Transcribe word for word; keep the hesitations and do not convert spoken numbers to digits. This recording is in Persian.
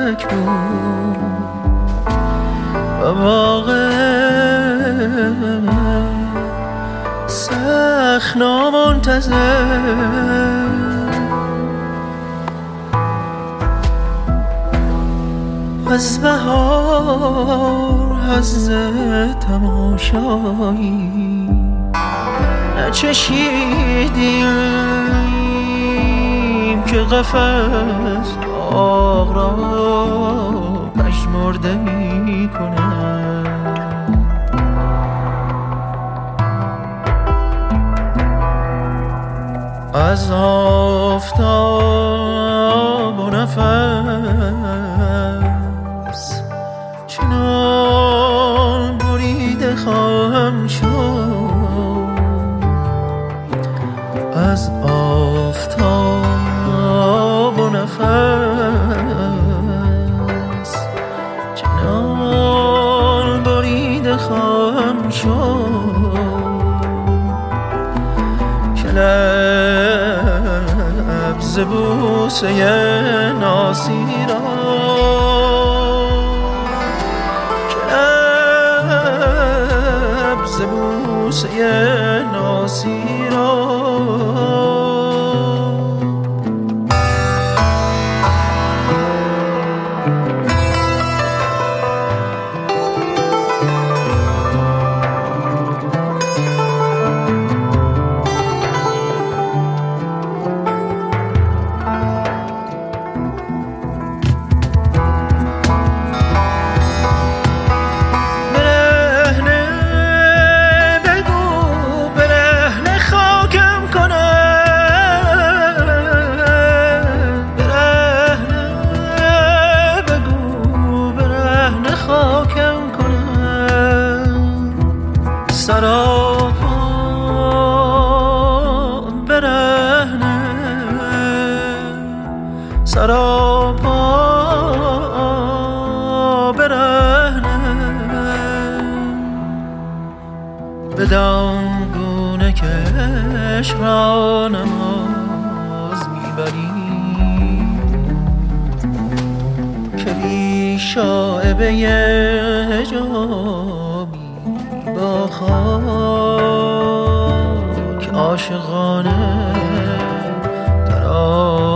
فلک بود و واقع سخت نامنتظر از بهار حظ تماشایی نچشیدیم که قفس باغ را پژمرده می کند. از آفتاب و نفس چنان بریده خواهم شد، از آفتاب و نفس چنان بریده خواهم شد که لب ز بوسه ناسی را بوسه ناسی را سراپا برهنه سراپا برهنه بدان گونه که عشق را نماز میبری که بی شایبه حجابی با خاک عاشقانه ترا